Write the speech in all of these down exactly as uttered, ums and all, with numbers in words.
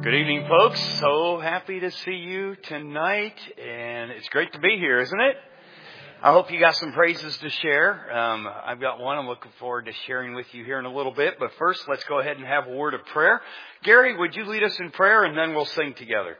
Good evening, folks. So happy to see you tonight, and it's great to be here, isn't it? I hope you got some praises to share. Um, I've got one I'm looking forward to sharing with you here in a little bit, but first, let's go ahead and have a word of prayer. Gary, would you lead us in prayer, and then we'll sing together.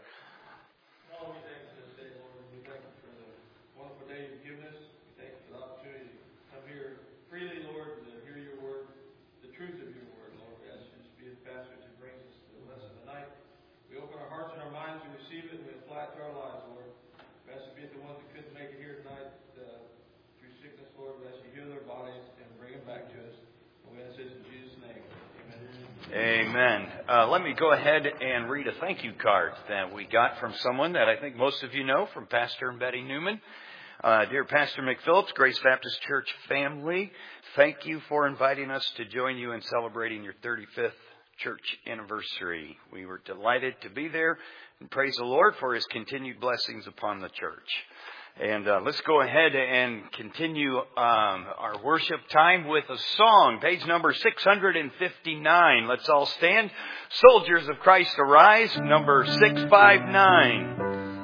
Amen. Uh, let me go ahead and read a thank you card that we got from someone that I think most of you know, from Pastor and Betty Newman. Uh, dear Pastor McPhillips, Grace Baptist Church family, thank you for inviting us to join you in celebrating your thirty-fifth church anniversary. We were delighted to be there, and praise the Lord for His continued blessings upon the church. And uh, let's go ahead and continue um, our worship time with a song, page number six hundred fifty-nine. Let's all stand. Soldiers of Christ Arise, number six five nine.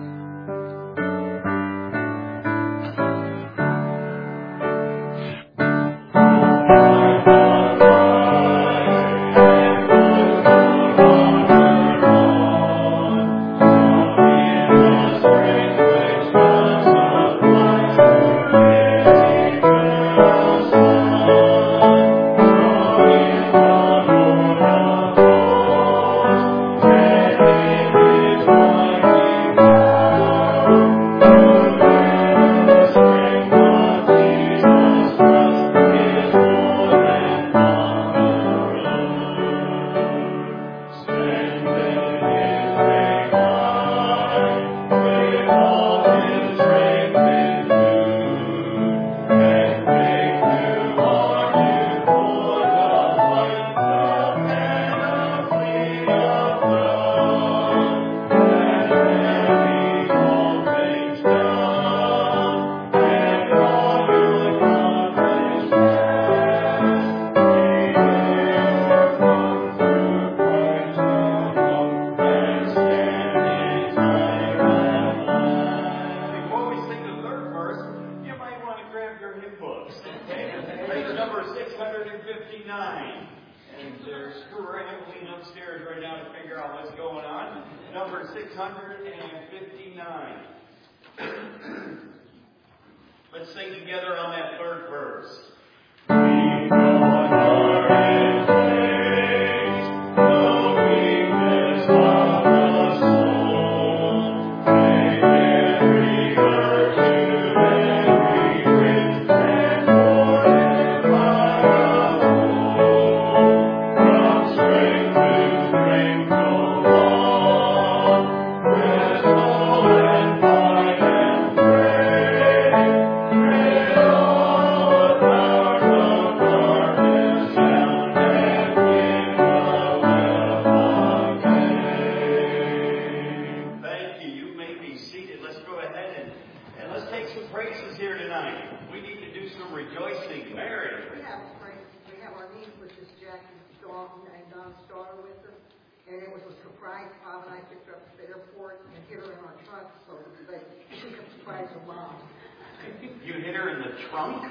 You hit her in the trunk?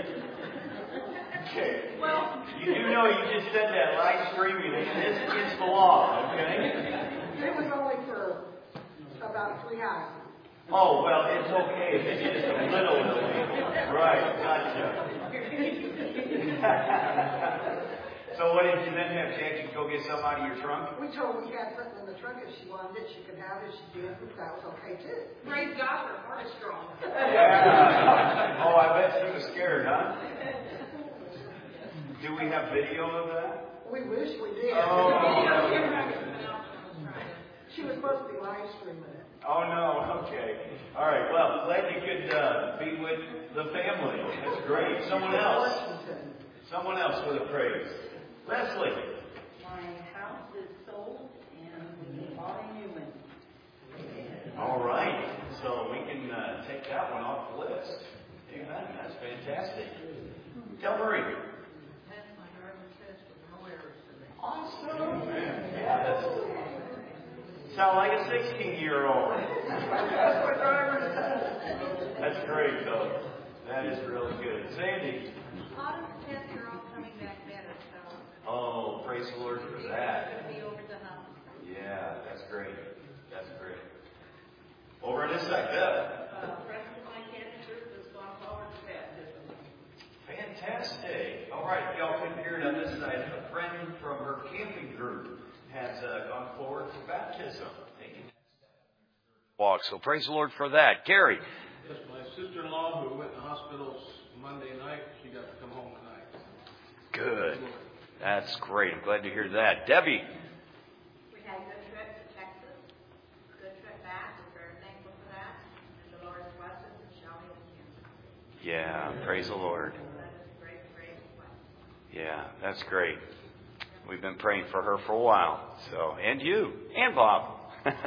Okay. Well, you do know you just said that live streaming, and this is against the law, okay? It was only for about three hours. Oh, well, it's okay if it's just a little illegal. Right, gotcha. So what did you then have? Jackie go get some out of your trunk? We told her we had something in the trunk. If she wanted it, she could have it. If she did, that was okay too. Praise God, her heart is strong. Yeah. Oh, I bet she was scared, huh? Do we have video of that? We wish we did. Oh. She was supposed to be live streaming it. Oh, no. Okay. All right. Well, glad you could uh, be with the family. That's great. Someone else. Someone else with a praise. Leslie. My house is sold and we bought a new one. All right. So we can uh, take that one off the list. Amen. That's fantastic. Tell Marie. Passed my driver's test with no errors today. Awesome. Yeah, that's sound like a sixteen-year-old. That's great, though. That is really good. Sandy. Autumn tests are all coming back better, so. Oh, praise the Lord for that. It'll be over the hump. Yeah, that's great. That's great. Over this side, Deb. Uh, rest of my cancer has gone forward to baptism. Fantastic. All right, y'all couldn't hear it on this side. A friend from her camping group has uh, gone forward for baptism. Walk. So praise the Lord for that. Gary. Yes, my sister-in-law who went to the hospital Monday night, she got to come home tonight. Good. That's great. I'm glad to hear that. Debbie. We had a good trip to Texas, good trip back. We're very thankful for that. And the Lord's blessings and shall be with you. Yeah, praise the Lord. That is a great, great blessing. Yeah, that's great. We've been praying for her for a while. So, and you, and Bob.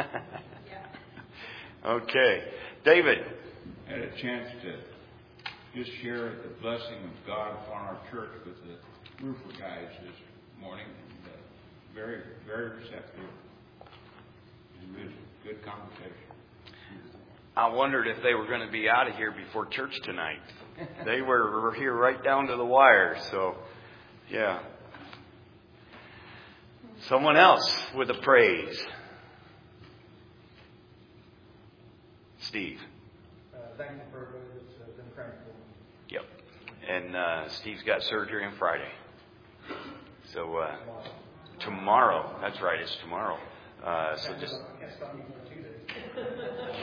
Okay. David. I had a chance to just share the blessing of God upon our church with the roofer guys this morning. And, uh, very, very receptive. It was a good conversation. I wondered if they were going to be out of here before church tonight. They were, were here right down to the wire. So, yeah. Someone else with a praise. Steve. Uh, thank you for everybody that's uh, been praying for me. Yep. And uh, Steve's got surgery on Friday. So uh, tomorrow. tomorrow. That's right. It's tomorrow. Uh, so just I can't stop me for two days.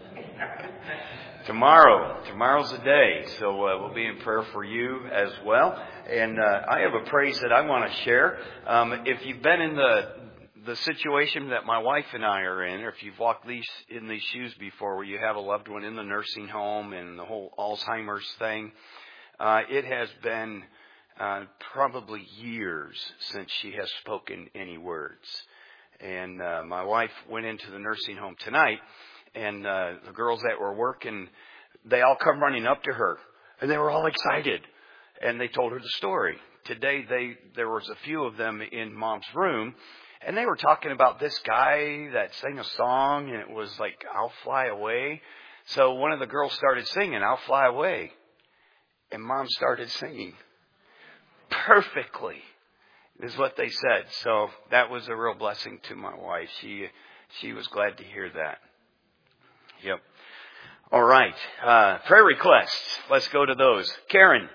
tomorrow. Tomorrow's the day. So uh, we'll be in prayer for you as well. And uh, I have a praise that I want to share. Um, if you've been in the the situation that my wife and I are in, or if you've walked these in these shoes before, where you have a loved one in the nursing home and the whole Alzheimer's thing, uh, it has been uh, probably years since she has spoken any words. And uh, my wife went into the nursing home tonight, and uh, the girls that were working, they all come running up to her, and they were all excited, and they told her the story. Today, they there was a few of them in Mom's room. And they were talking about this guy that sang a song, and it was like, I'll Fly Away. So one of the girls started singing, I'll Fly Away. And Mom started singing perfectly, is what they said. So that was a real blessing to my wife. She she was glad to hear that. Yep. All right. Uh, prayer requests. Let's go to those. Karen.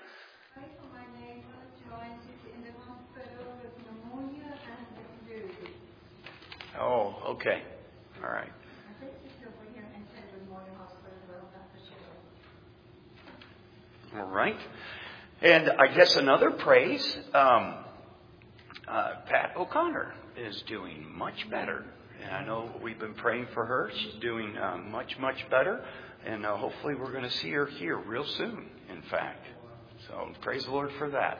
Oh, okay. All right. All right. And I guess another praise, um, uh, Pat O'Connor is doing much better. And I know we've been praying for her. She's doing uh, much, much better. And uh, hopefully we're going to see her here real soon, in fact. So praise the Lord for that.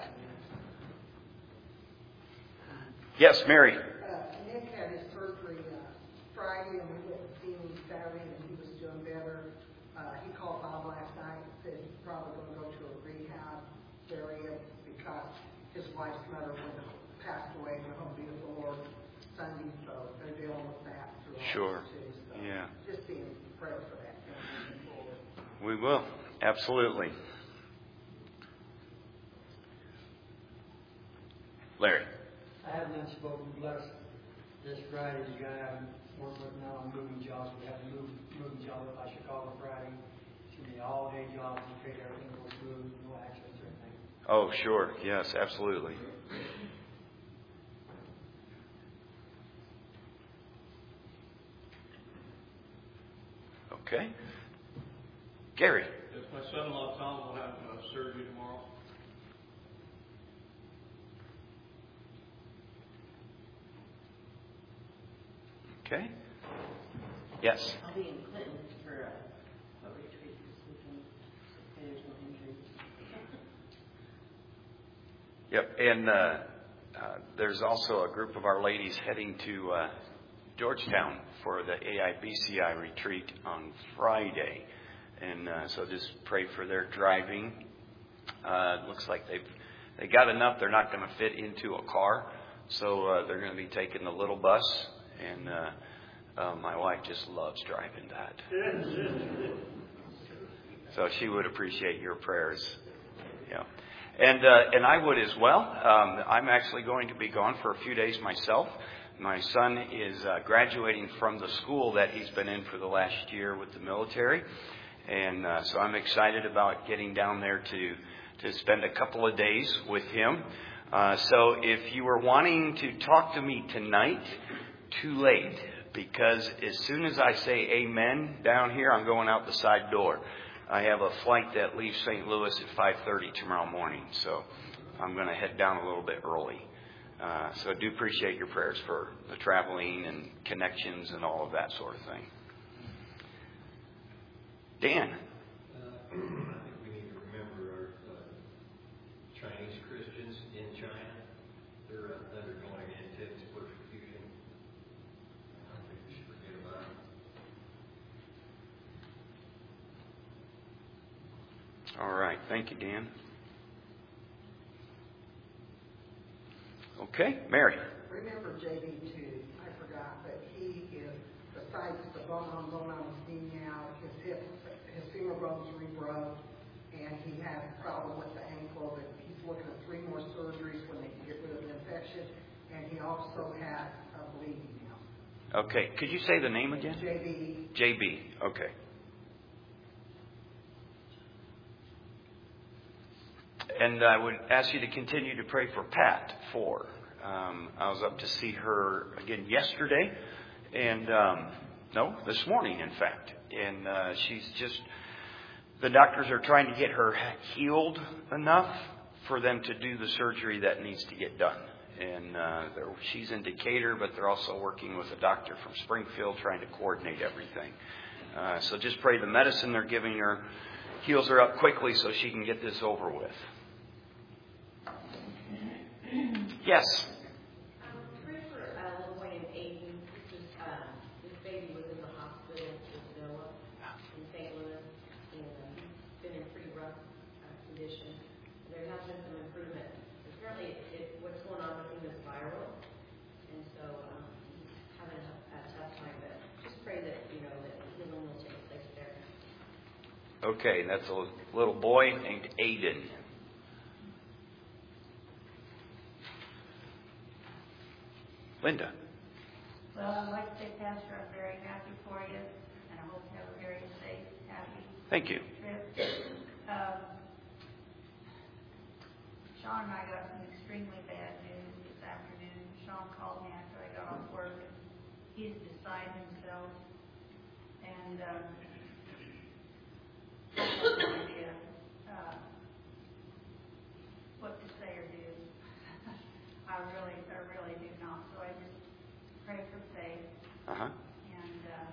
Yes, Mary. Nick had his surgery uh, Friday, and we went to see him Saturday, and he was doing better. Uh, he called Bob last night and said he's probably going to go to a rehab area because his wife's mother passed away in the Home Beautiful Lord Sunday, so they're dealing with that. Sure. Too, so Yeah. Just be in prayer for that. We will. Absolutely. Larry. I have been spoken blessed. This Friday, the guy I'm working with now on moving jobs. We have a move, moving job up by Chicago Friday. It's going to be an all-day job. We figure everything will go smooth, no accidents or anything. Oh, sure. Yes, absolutely. Okay. Gary. Yes, my son-in-law Tom will have uh, surgery tomorrow. Okay. Yes. I'll be in Clinton for a, a retreat this weekend. There's no injuries. Yep. And uh, uh, there's also a group of our ladies heading to uh, Georgetown for the A I B C I retreat on Friday. And uh, so just pray for their driving. Uh, it looks like they've they got enough. They're not going to fit into a car. So uh, they're going to be taking the little bus. And uh, Uh, my wife just loves driving that. So she would appreciate your prayers. Yeah. And uh, and I would as well. Um, I'm actually going to be gone for a few days myself. My son is uh, graduating from the school that he's been in for the last year with the military. And uh, so I'm excited about getting down there to, to spend a couple of days with him. Uh, so if you were wanting to talk to me tonight, too late. Because as soon as I say amen down here, I'm going out the side door. I have a flight that leaves Saint Louis at five thirty tomorrow morning. So I'm going to head down a little bit early. Uh, so I do appreciate your prayers for the traveling and connections and all of that sort of thing. Dan. Uh, I think we need to remember our uh, Chinese Christians in China. They're uh, undergoing intense persecution. I don't think we should forget about them. All right. Thank you, Dan. Okay, Mary. Remember J B too. I forgot, but he is, besides the bone on bone on his knee now, his hip, his femur bones rebroke, and he has a problem with the ankle. That he's looking at three more surgeries when they can get rid of the infection, and he also has a bleeding now. Okay, could you say the name again? J B. J B. Okay. And I would ask you to continue to pray for Pat for. Um, I was up to see her again yesterday, and um, no, this morning, in fact. And uh, she's just, the doctors are trying to get her healed enough for them to do the surgery that needs to get done. And uh, she's in Decatur, but they're also working with a doctor from Springfield trying to coordinate everything. Uh, so just pray the medicine they're giving her heals her up quickly so she can get this over with. Yes. Um, pray for a little boy named Aiden. This, is, uh, this baby was in the hospital with Zilla in Saint Louis, and uh, he's been in pretty rough uh, condition. There has been some improvement. Apparently, it, it, what's going on with him is viral, and so um, he's having a, a tough time. But just pray that you know that healing will take place there. Okay, that's a little boy named Aiden. Linda. Well, I'd like to say, Pastor, I'm very happy for you, and I hope you have a very safe, happy Thank you. trip. Um, Sean and I got some extremely bad news this afternoon. Sean called me after I got off work. He's beside himself, and um, I have no idea uh, what to say or do. I really, I really do not. So I just pray for faith. Uh-huh. And uh,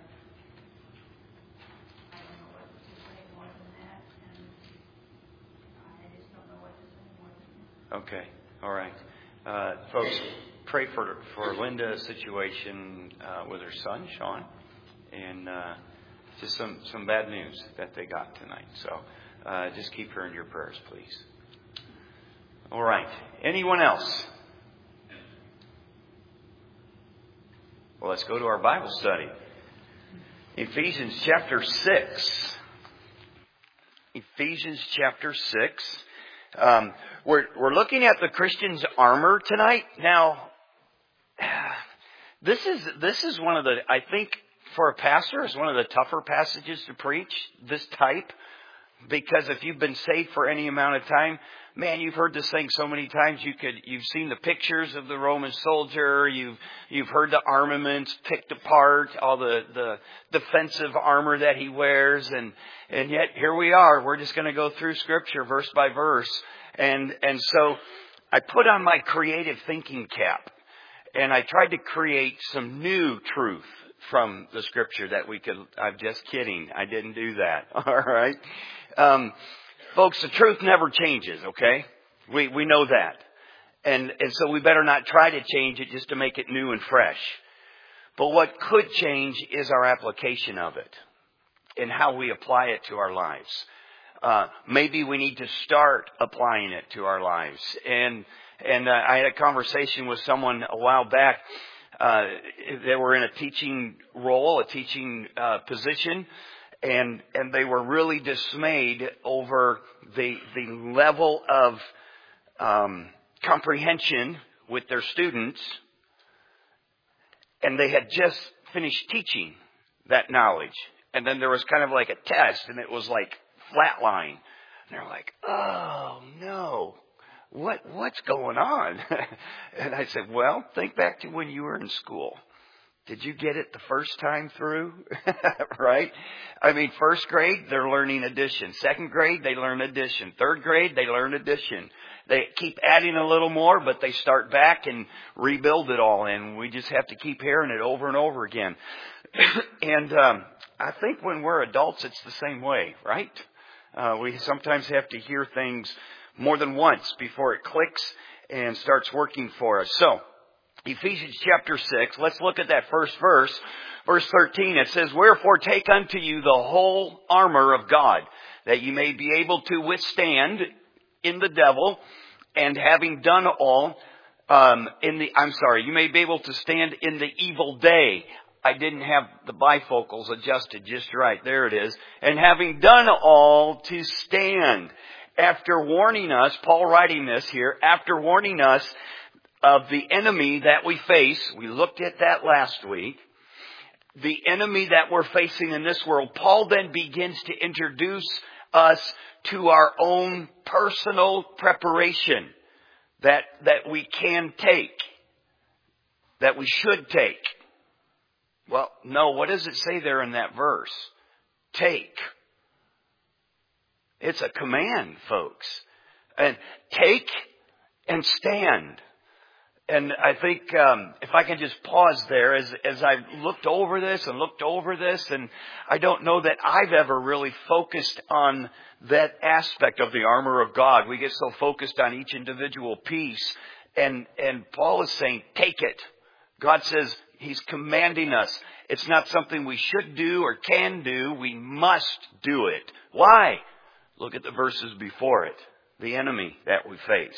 I don't know what to say more than that. And I just don't know what to say more than that. Okay. All right. Uh, folks, pray for for Linda's situation uh, with her son, Sean, and uh, just some, some bad news that they got tonight. So uh, just keep her in your prayers, please. All right. Anyone else? Well, let's go to our Bible study. Ephesians chapter six. Ephesians chapter six. Um, we're we're looking at the Christian's armor tonight. Now, this is this is one of the, I think for a pastor, is one of the tougher passages to preach, this type. Because if you've been saved for any amount of time, man, you've heard this thing so many times. You could, you've seen the pictures of the Roman soldier. You've, you've heard the armaments picked apart, all the, the defensive armor that he wears. And, and yet here we are. We're just going to go through Scripture verse by verse. And, and so I put on my creative thinking cap and I tried to create some new truth from the Scripture that we could, I'm just kidding. I didn't do that. All right. Um, folks, the truth never changes, okay? We we know that. And and so we better not try to change it just to make it new and fresh. But what could change is our application of it and how we apply it to our lives. Uh, maybe we need to start applying it to our lives. And and uh, I had a conversation with someone a while back uh, they were in a teaching role, a teaching uh, position, and and they were really dismayed over the the level of um, comprehension with their students, and they had just finished teaching that knowledge, and then there was kind of like a test, and it was like flatline, and they're like, "Oh no, what what's going on?" And I said, "Well, think back to when you were in school. Did you get it the first time through?" Right? I mean, first grade, they're learning addition. Second grade, they learn addition. Third grade, they learn addition. They keep adding a little more, but they start back and rebuild it all. And we just have to keep hearing it over and over again. And um, I think when we're adults, it's the same way, right? Uh, we sometimes have to hear things more than once before it clicks and starts working for us. So, Ephesians chapter six, let's look at that first verse. Verse thirteen, it says, "Wherefore take unto you the whole armor of God, that you may be able to withstand in the devil, and having done all, um, in the, I'm sorry, you may be able to stand in the evil day." I didn't have the bifocals adjusted just right. There it is. "And having done all, to stand." After warning us, Paul writing this here, after warning us of the enemy that we face, we looked at that last week, the enemy that we're facing in this world, Paul then begins to introduce us to our own personal preparation that, that we can take, that we should take. Well, no, what does it say there in that verse? Take. It's a command, folks. And take and stand. And I think um, if I can just pause there, as as I've looked over this and looked over this, and I don't know that I've ever really focused on that aspect of the armor of God. We get so focused on each individual piece, and and Paul is saying, take it. God says He's commanding us. It's not something we should do or can do. We must do it. Why? Look at the verses before it. The enemy that we face.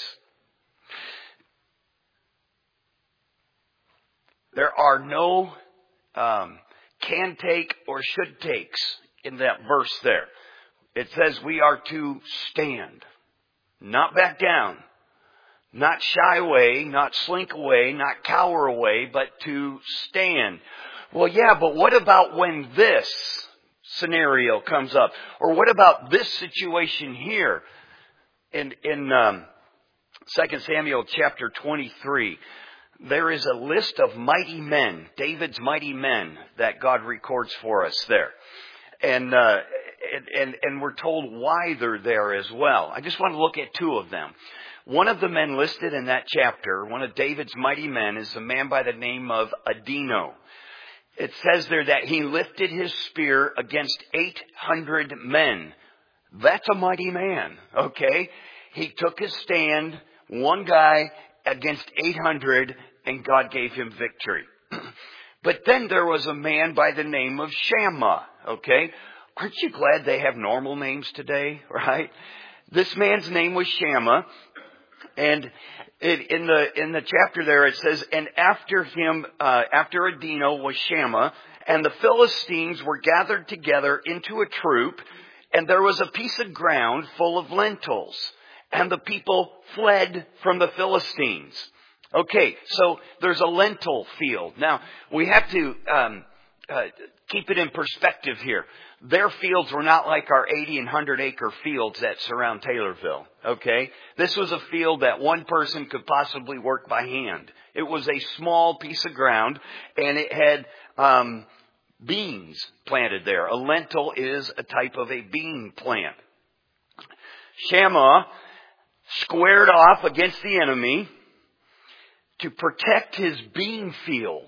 There are no um, can take or should takes in that verse there. It says we are to stand, not back down, not shy away, not slink away, not cower away, but to stand. Well, yeah, but what about when this scenario comes up? Or what about this situation here? In, in um, Second Samuel chapter twenty-three, there is a list of mighty men, David's mighty men, that God records for us there. And, uh, and, and, and we're told why they're there as well. I just want to look at two of them. One of the men listed in that chapter, one of David's mighty men, is a man by the name of Adino. It says there that he lifted his spear against eight hundred men. That's a mighty man, okay? He took his stand, one guy against eight hundred, and God gave him victory. But then there was a man by the name of Shammah, okay? Aren't you glad they have normal names today, right? This man's name was Shammah, and it, in the in the chapter there it says, and after him, uh, after Adino was Shammah, and the Philistines were gathered together into a troop, and there was a piece of ground full of lentils, and the people fled from the Philistines. Okay, so there's a lentil field. Now, we have to um, uh, keep it in perspective here. Their fields were not like our eighty and one hundred acre fields that surround Taylorville. Okay? This was a field that one person could possibly work by hand. It was a small piece of ground, and it had um, beans planted there. A lentil is a type of a bean plant. Shammah squared off against the enemy to protect his bean field.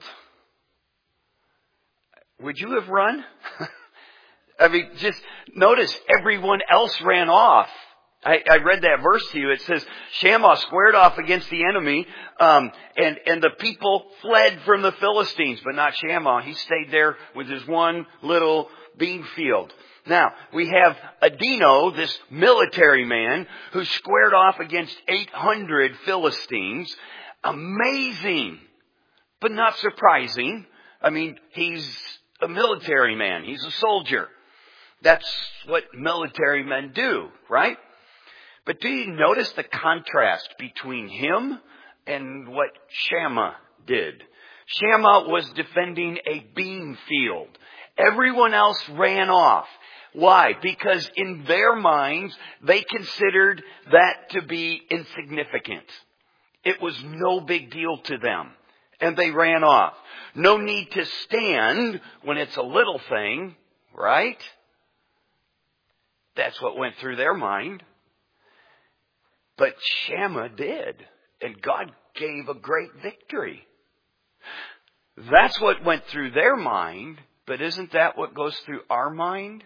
Would you have run? I mean, just notice everyone else ran off. I, I read that verse to you. It says Shammah squared off against the enemy, um, and, and the people fled from the Philistines, but not Shammah. He stayed there with his one little bean field. Now, we have Adino, this military man, who squared off against eight hundred Philistines. Amazing but not surprising. I mean, he's a military man. He's a soldier. That's what military men do, right? But do you notice the contrast between him and what Shammah did? Shammah was defending a bean field. Everyone else ran off. Why? Because in their minds, they considered that to be insignificant. It was no big deal to them. And they ran off. No need to stand when it's a little thing, right? That's what went through their mind. But Shammah did. And God gave a great victory. That's what went through their mind. But isn't that what goes through our mind?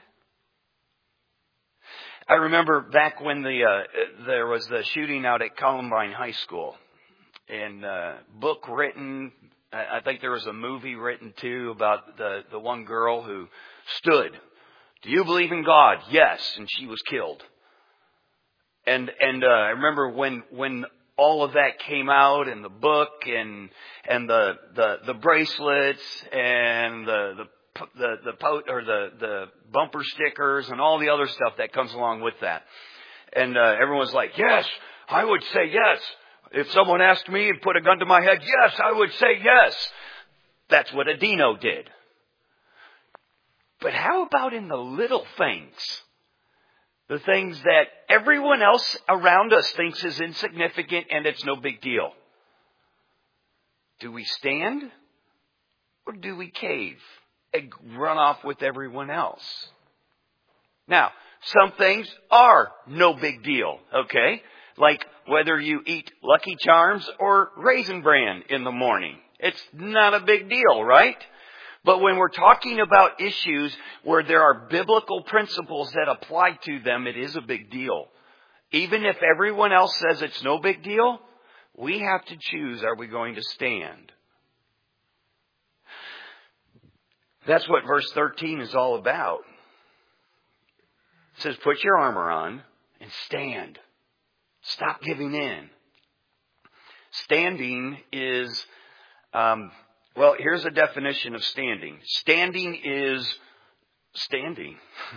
I remember back when the uh, there was the shooting out at Columbine High School. And uh, book written, I think there was a movie written too about the, the one girl who stood. Do you believe in God? Yes. And she was killed. And and uh, I remember when when all of that came out in the book and and the the, the bracelets and the the the the po- or the the bumper stickers and all the other stuff that comes along with that. And uh, everyone was like, yes, I would say yes. If someone asked me and put a gun to my head, yes, I would say yes. That's what Adino did. But how about in the little things? The things that everyone else around us thinks is insignificant and it's no big deal. Do we stand or do we cave and run off with everyone else? Now, some things are no big deal, okay? Like whether you eat Lucky Charms or Raisin Bran in the morning. It's not a big deal, right? But when we're talking about issues where there are biblical principles that apply to them, it is a big deal. Even if everyone else says it's no big deal, we have to choose, are we going to stand? That's what verse thirteen is all about. It says, put your armor on and stand. Stop giving in. Standing is, um, well, here's a definition of standing. Standing is standing.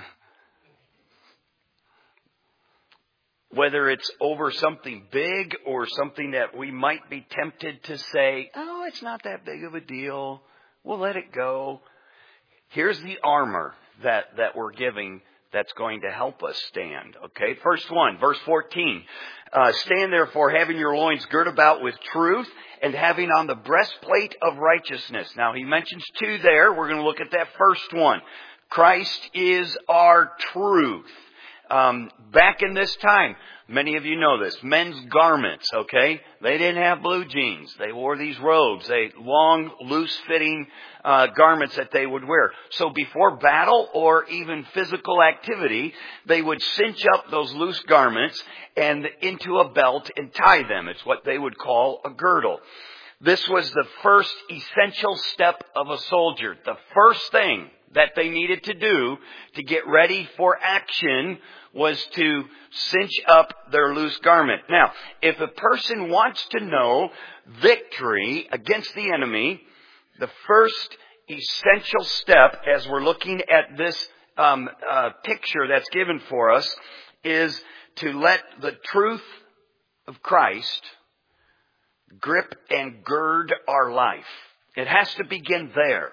Whether it's over something big or something that we might be tempted to say, oh, it's not that big of a deal. We'll let it go. Here's the armor that, that we're giving that's going to help us stand. Okay, first one, verse fourteen. Uh, Stand therefore, having your loins girt about with truth, and having on the breastplate of righteousness. Now, he mentions two there. We're going to look at that first one. Christ is our truth. Um, back in this time, many of you know this, men's garments, okay? They didn't have blue jeans. They wore these robes, they long, loose-fitting uh, garments that they would wear. So before battle or even physical activity, they would cinch up those loose garments and into a belt and tie them. It's what they would call a girdle. This was the first essential step of a soldier. The first thing that they needed to do to get ready for action was to cinch up their loose garment. Now, if a person wants to know victory against the enemy, the first essential step, as we're looking at this um, uh, picture that's given for us, is to let the truth of Christ grip and gird our life. It has to begin there.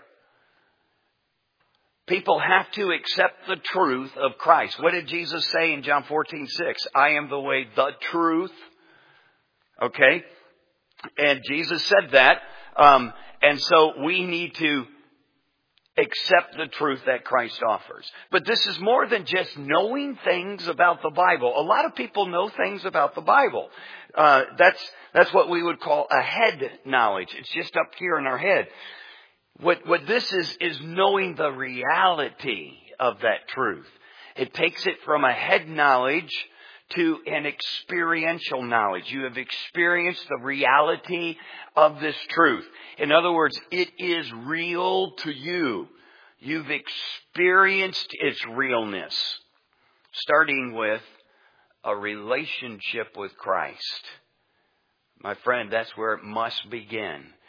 People have to accept the truth of Christ. What did Jesus say in John fourteen six? I am the way, the truth. Okay? And Jesus said that. Um, and so we need to accept the truth that Christ offers. But this is more than just knowing things about the Bible. A lot of people know things about the Bible. Uh, that's, that's what we would call a head knowledge. It's just up here in our head. What, what this is, is knowing the reality of that truth. It takes it from a head knowledge to an experiential knowledge. You have experienced the reality of this truth. In other words, it is real to you. You've experienced its realness. Starting with a relationship with Christ. My friend, that's where it must begin.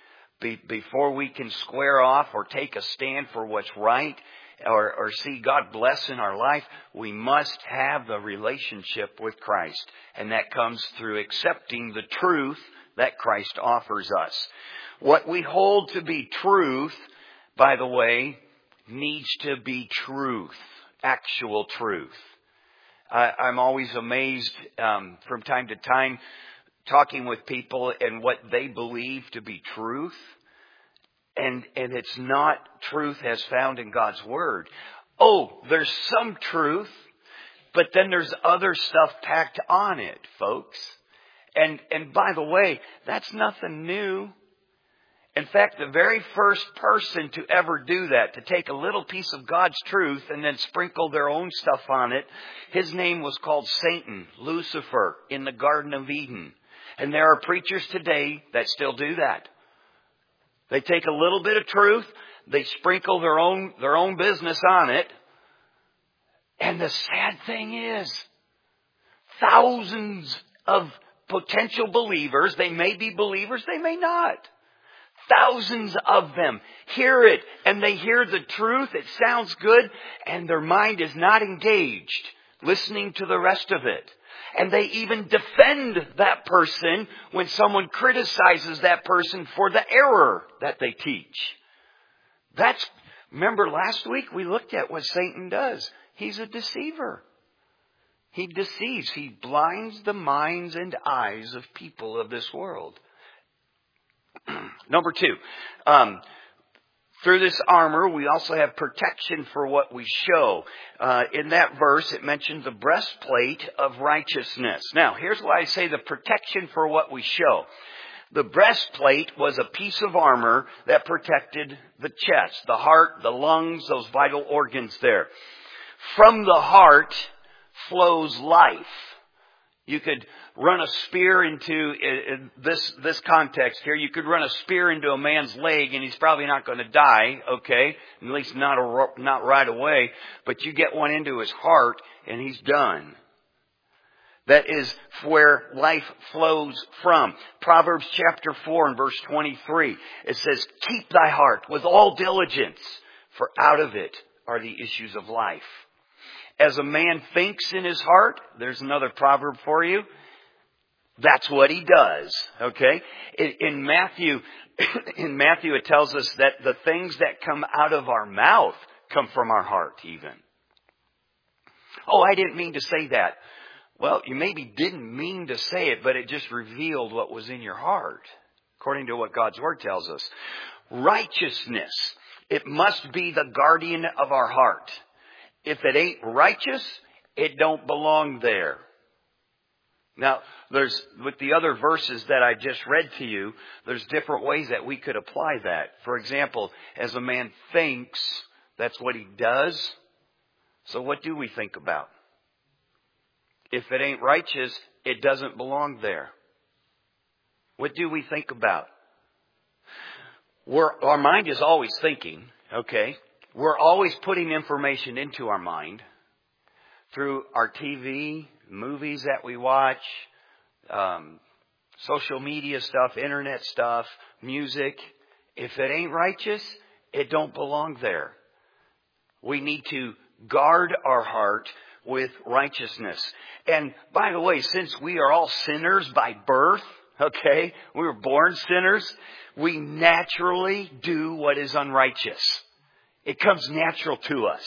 be, before we can square off or take a stand for what's right or, or see God bless in our life, we must have the relationship with Christ. And that comes through accepting the truth that Christ offers us. What we hold to be truth, by the way, needs to be truth, actual truth. I, I'm always amazed um, from time to time talking with people and what they believe to be truth. And, and it's not truth as found in God's Word. Oh, there's some truth, but then there's other stuff packed on it, folks. And, and by the way, that's nothing new. In fact, the very first person to ever do that, to take a little piece of God's truth and then sprinkle their own stuff on it, his name was called Satan, Lucifer, in the Garden of Eden. And there are preachers today that still do that. They take a little bit of truth, they sprinkle their own, their own business on it. And the sad thing is, thousands of potential believers, they may be believers, they may not. Thousands of them hear it and they hear the truth. It sounds good and their mind is not engaged listening to the rest of it. And they even defend that person when someone criticizes that person for the error that they teach. That's, remember last week we looked at what Satan does. He's a deceiver. He deceives. He blinds the minds and eyes of people of this world. Number two, um, through this armor, we also have protection for what we show. Uh, in that verse, it mentions the breastplate of righteousness. Now, here's why I say the protection for what we show. The breastplate was a piece of armor that protected the chest, the heart, the lungs, those vital organs there. From the heart flows life. You could run a spear into in this this context here. You could run a spear into a man's leg, and he's probably not going to die. Okay, at least not a, not right away. But you get one into his heart, and he's done. That is where life flows from. Proverbs chapter four and verse twenty-three. It says, "Keep thy heart with all diligence, for out of it are the issues of life." As a man thinks in his heart, there's another proverb for you. That's what he does. Okay? In, in Matthew, in Matthew it tells us that the things that come out of our mouth come from our heart even. Oh, I didn't mean to say that. Well, you maybe didn't mean to say it, but it just revealed what was in your heart, according to what God's Word tells us. Righteousness. It must be the guardian of our heart. If it ain't righteous, it don't belong there. Now, there's, with the other verses that I just read to you, there's different ways that we could apply that. For example, as a man thinks, that's what he does. So what do we think about? If it ain't righteous, it doesn't belong there. What do we think about? We're, our mind is always thinking, okay? We're always putting information into our mind through our T V, movies that we watch, um, social media stuff, internet stuff, music. If it ain't righteous, it don't belong there. We need to guard our heart with righteousness. And by the way, since we are all sinners by birth, okay, we were born sinners, we naturally do what is unrighteous. It comes natural to us.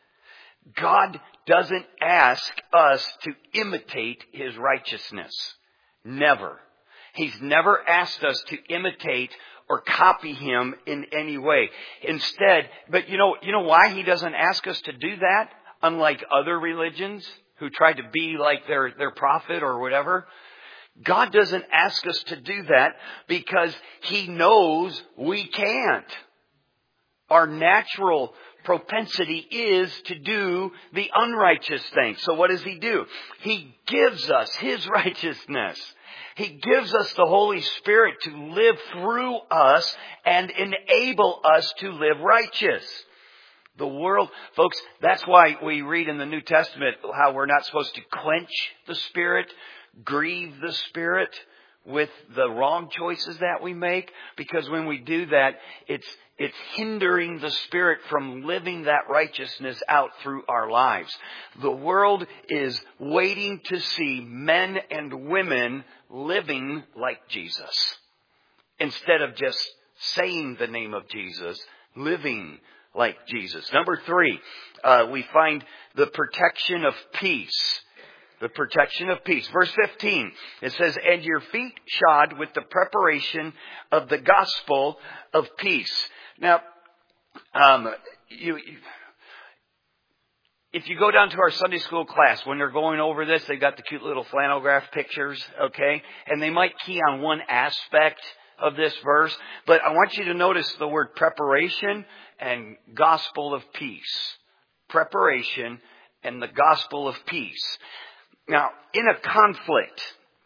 God doesn't ask us to imitate His righteousness. Never. He's never asked us to imitate or copy Him in any way. Instead, but you know, you know why He doesn't ask us to do that? Unlike other religions who try to be like their, their prophet or whatever. God doesn't ask us to do that because He knows we can't. Our natural propensity is to do the unrighteous thing. So what does He do? He gives us His righteousness. He gives us the Holy Spirit to live through us and enable us to live righteous. The world, folks, that's why we read in the New Testament how we're not supposed to quench the Spirit, grieve the Spirit. with the wrong choices that we make, because when we do that, it's it's hindering the Spirit from living that righteousness out through our lives. The world is waiting to see men and women living like Jesus, instead of just saying the name of Jesus, living like Jesus. Number three, uh, we find the protection of peace. The protection of peace. Verse fifteen, it says, and your feet shod with the preparation of the gospel of peace. Now, um, you, you, if you go down to our Sunday school class, when they're going over this, they've got the cute little flannel graph pictures, okay? And they might key on one aspect of this verse, but I want you to notice the word preparation and gospel of peace. Preparation and the gospel of peace. Now, in a conflict,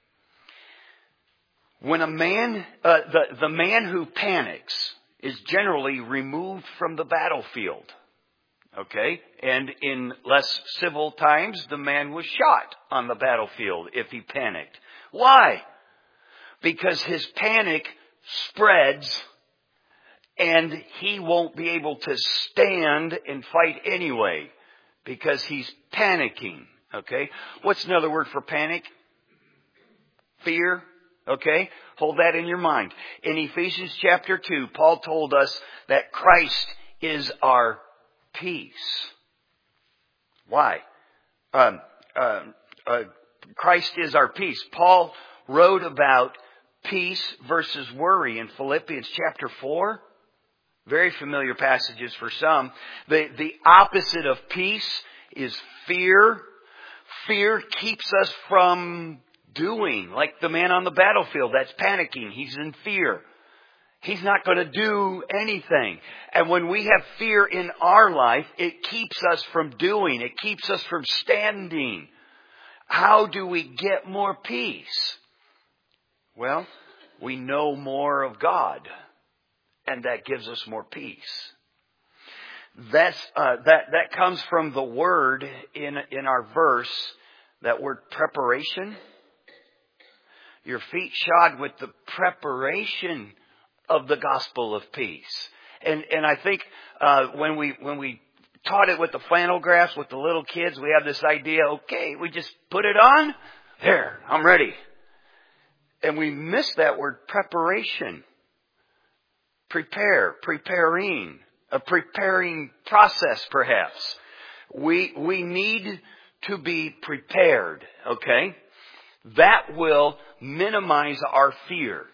when a man, uh, the, the man who panics is generally removed from the battlefield. Okay? And in less civil times, the man was shot on the battlefield if he panicked. Why? Because his panic spreads and he won't be able to stand and fight anyway because he's panicking. Okay? What's another word for panic? Fear. Okay? Hold that in your mind. In Ephesians chapter two, Paul told us that Christ is our peace. Why? Um, uh, uh, Christ is our peace. Paul wrote about peace versus worry in Philippians chapter four. Very familiar passages for some. The, the opposite of peace is fear. Fear keeps us from doing, like the man on the battlefield that's panicking. He's in fear. He's not going to do anything. And when we have fear in our life, it keeps us from doing. It keeps us from standing. How do we get more peace? Well, we know more of God, and that gives us more peace. That's uh, that that comes from the word in in our verse, that word preparation. Your feet shod with the preparation of the gospel of peace. And and I think uh, when we when we taught it with the flannel graphs with the little kids, we have this idea. Okay, we just put it on. There, I'm ready. And we miss that word preparation. Prepare, preparing, a preparing process perhaps. We, we need to be prepared, okay? That will minimize our fear.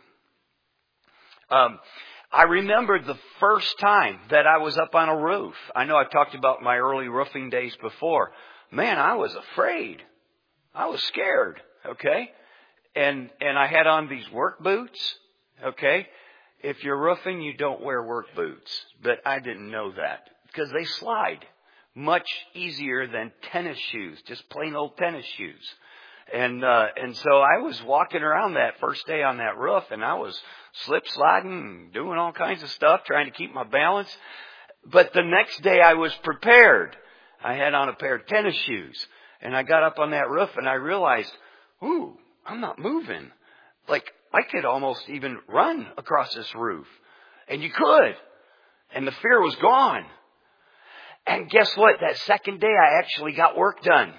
Um, I remember the first time that I was up on a roof. I know I've talked about my early roofing days before. Man, I was afraid. I was scared, okay? And, and I had on these work boots, okay? If you're roofing, you don't wear work boots. But I didn't know that because they slide much easier than tennis shoes, just plain old tennis shoes. And, uh, and so I was walking around that first day on that roof, and I was slip sliding and doing all kinds of stuff, trying to keep my balance. But the next day I was prepared. I had on a pair of tennis shoes, and I got up on that roof and I realized, ooh, I'm not moving. Like, I could almost even run across this roof. And you could. And the fear was gone. And guess what? That second day I actually got work done.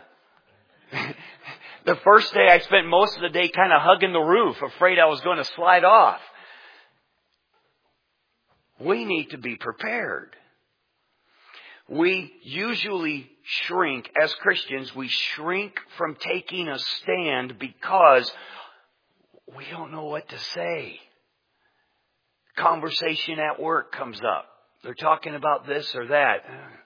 The first day I spent most of the day kind of hugging the roof, afraid I was going to slide off. We need to be prepared. We usually shrink, as Christians, we shrink from taking a stand because we don't know what to say. Conversation at work comes up. They're talking about this or that.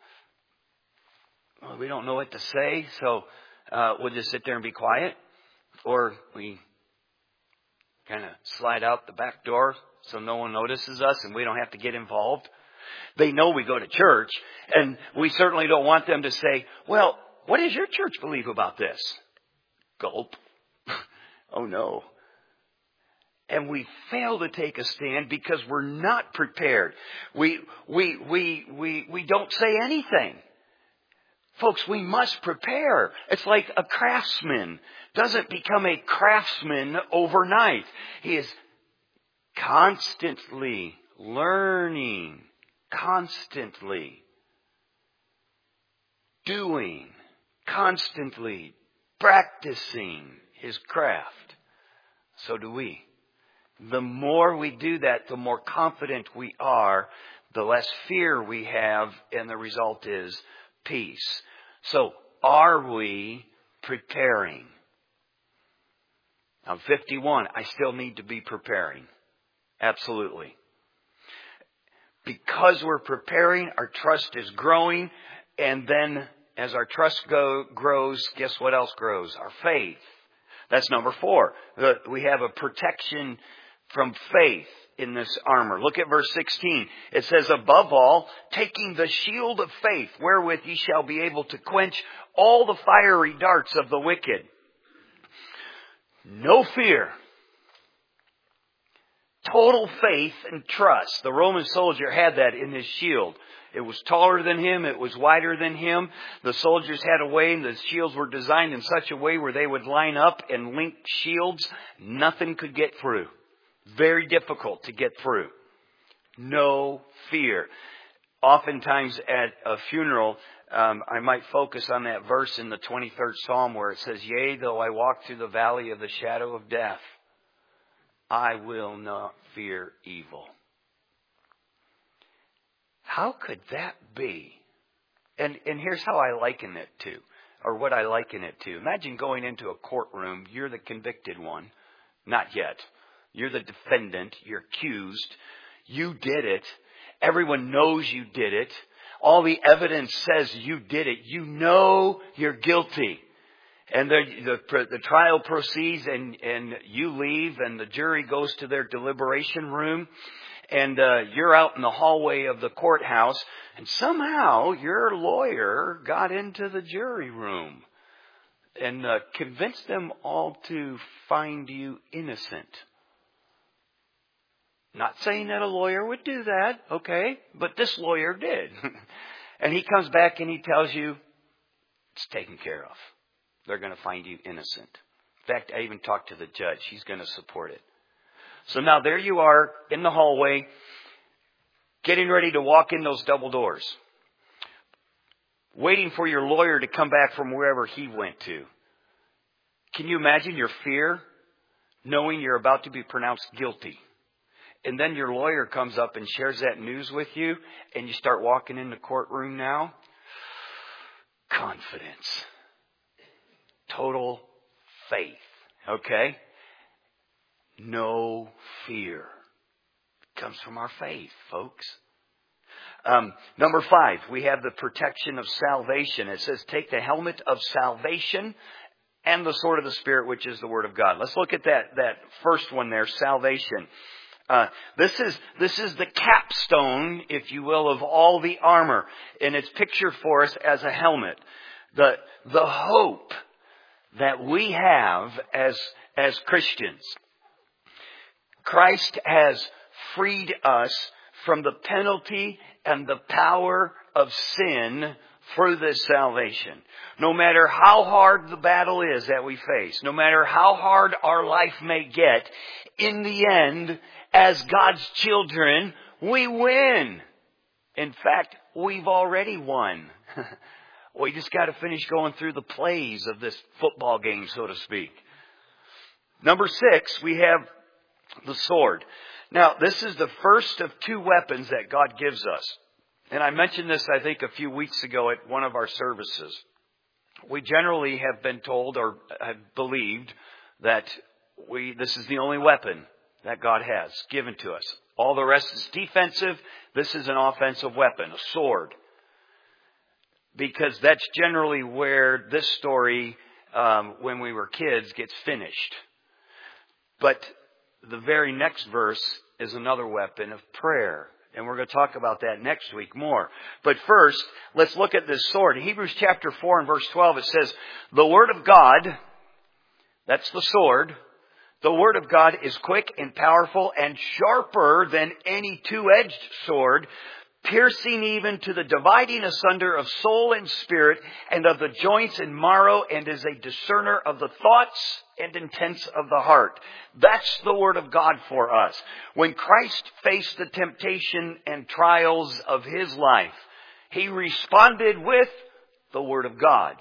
Well, we don't know what to say, so uh, we'll just sit there and be quiet. Or we kind of slide out the back door so no one notices us and we don't have to get involved. They know we go to church, and we certainly don't want them to say, well, what does your church believe about this? Gulp. Oh, no. And we fail to take a stand because we're not prepared. We, we, we, we, we don't say anything. Folks, we must prepare. It's like a craftsman doesn't become a craftsman overnight. He is constantly learning, constantly doing, constantly practicing his craft. So do we. The more we do that, the more confident we are, the less fear we have, and the result is peace. So, are we preparing? I'm fifty-one. I still need to be preparing. Absolutely. Because we're preparing, our trust is growing. And then, as our trust go, grows, guess what else grows? Our faith. That's number four. We have a protection from faith in this armor. Look at verse sixteen. It says, above all, taking the shield of faith, wherewith ye shall be able to quench all the fiery darts of the wicked. No fear. Total faith and trust. The Roman soldier had that in his shield. It was taller than him. It was wider than him. The soldiers had a way, and the shields were designed in such a way where they would line up and link shields. Nothing could get through. Very difficult to get through. No fear. Oftentimes at a funeral, um, I might focus on that verse in the twenty-third Psalm where it says, yea, though I walk through the valley of the shadow of death, I will not fear evil. How could that be? And and here's how I liken it to, or what I liken it to. Imagine going into a courtroom. You're the convicted one. Not yet. You're the defendant. You're accused. You did it. Everyone knows you did it. All the evidence says you did it. You know you're guilty. And the, the, the trial proceeds, and, and you leave, and the jury goes to their deliberation room. And uh, you're out in the hallway of the courthouse, and somehow your lawyer got into the jury room and uh, convinced them all to find you innocent. Not saying that a lawyer would do that, okay? But this lawyer did. And he comes back and he tells you, it's taken care of. They're going to find you innocent. In fact, I even talked to the judge. He's going to support it. So now there you are in the hallway, getting ready to walk in those double doors, waiting for your lawyer to come back from wherever he went to. Can you imagine your fear, knowing you're about to be pronounced guilty? And then your lawyer comes up and shares that news with you, and you start walking in the courtroom now. Confidence. Total faith. Okay? No fear. It comes from our faith, folks. Um, number five, we have the protection of salvation. It says, take the helmet of salvation and the sword of the Spirit, which is the Word of God. Let's look at that, that first one there, salvation. Uh, this is, this is the capstone, if you will, of all the armor. And it's pictured for us as a helmet. The, the hope that we have as, as Christians. Christ has freed us from the penalty and the power of sin through this salvation. No matter how hard the battle is that we face, no matter how hard our life may get, in the end, as God's children, we win. In fact, we've already won. We just got to finish going through the plays of this football game, so to speak. Number six, we have the sword. Now, this is the first of two weapons that God gives us. And I mentioned this, I think, a few weeks ago at one of our services. We generally have been told or have believed that we this is the only weapon that God has given to us. All the rest is defensive. This is an offensive weapon, a sword. Because that's generally where this story, um, when we were kids, gets finished. But the very next verse is another weapon of prayer. And we're going to talk about that next week more. But first, let's look at this sword. In Hebrews chapter four and verse twelve, it says, the Word of God, that's the sword, the Word of God is quick and powerful and sharper than any two-edged sword, piercing even to the dividing asunder of soul and spirit, and of the joints and marrow, and is a discerner of the thoughts and intents of the heart. That's the Word of God for us. When Christ faced the temptation and trials of His life, He responded with the Word of God.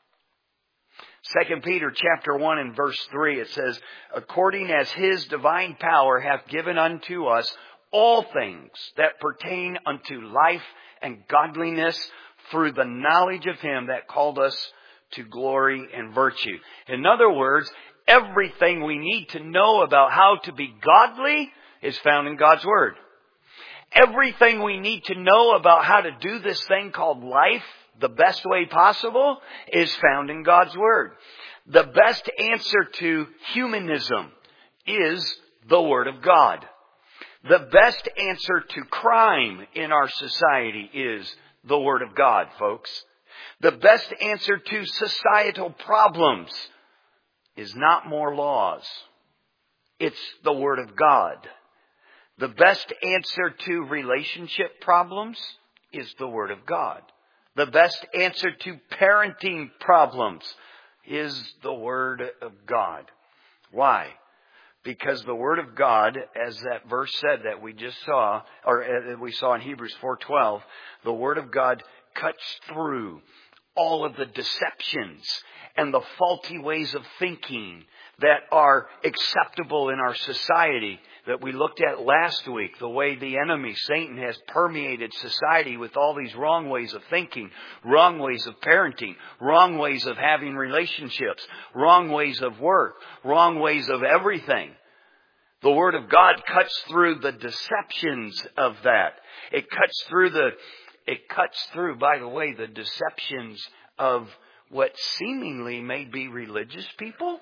Second Peter chapter one and verse three, it says, according as His divine power hath given unto us all things that pertain unto life and godliness through the knowledge of Him that called us to glory and virtue. In other words, everything we need to know about how to be godly is found in God's Word. Everything we need to know about how to do this thing called life the best way possible is found in God's Word. The best answer to humanism is the Word of God. The best answer to crime in our society is the Word of God, folks. The best answer to societal problems is not more laws. It's the Word of God. The best answer to relationship problems is the Word of God. The best answer to parenting problems is the Word of God. Why? Because the Word of God, as that verse said that we just saw, or we saw in Hebrews four twelve, the Word of God cuts through all of the deceptions and the faulty ways of thinking that are acceptable in our society that we looked at last week. The way the enemy, Satan, has permeated society with all these wrong ways of thinking, wrong ways of parenting, wrong ways of having relationships, wrong ways of work, wrong ways of everything. The Word of God cuts through the deceptions of that. It cuts through the, it cuts through, by the way, the deceptions of what seemingly may be religious people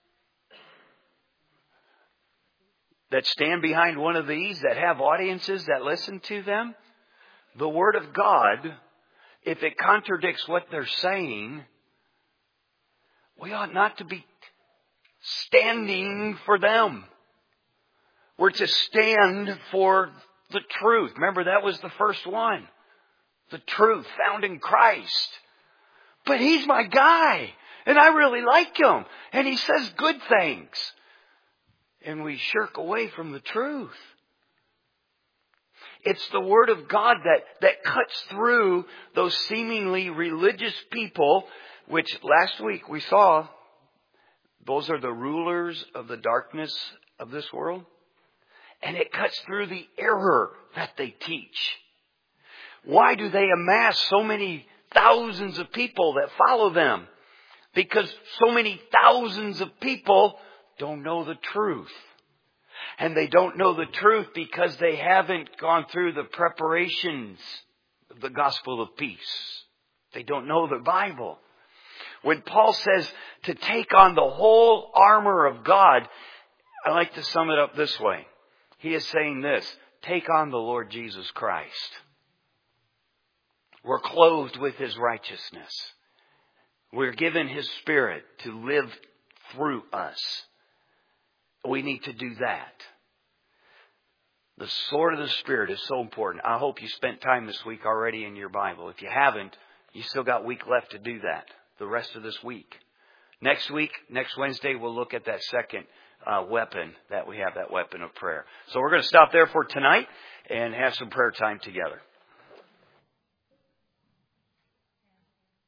that stand behind one of these, that have audiences that listen to them. The Word of God, if it contradicts what they're saying, we ought not to be standing for them. We're to stand for the truth. Remember, that was the first one. The truth found in Christ. But He's my guy, and I really like Him, and He says good things. And we shirk away from the truth. It's the Word of God that, that cuts through those seemingly religious people, which last week we saw, those are the rulers of the darkness of this world. And it cuts through the error that they teach. Why do they amass so many thousands of people that follow them? Because so many thousands of people don't know the truth. And they don't know the truth because they haven't gone through the preparations of the gospel of peace. They don't know the Bible. When Paul says to take on the whole armor of God, I like to sum it up this way. He is saying this: take on the Lord Jesus Christ. We're clothed with His righteousness. We're given His Spirit to live through us. We need to do that. The sword of the Spirit is so important. I hope you spent time this week already in your Bible. If you haven't, you still got a week left to do that. The rest of this week. Next week, next Wednesday, we'll look at that second uh, weapon that we have, that weapon of prayer. So we're going to stop there for tonight and have some prayer time together.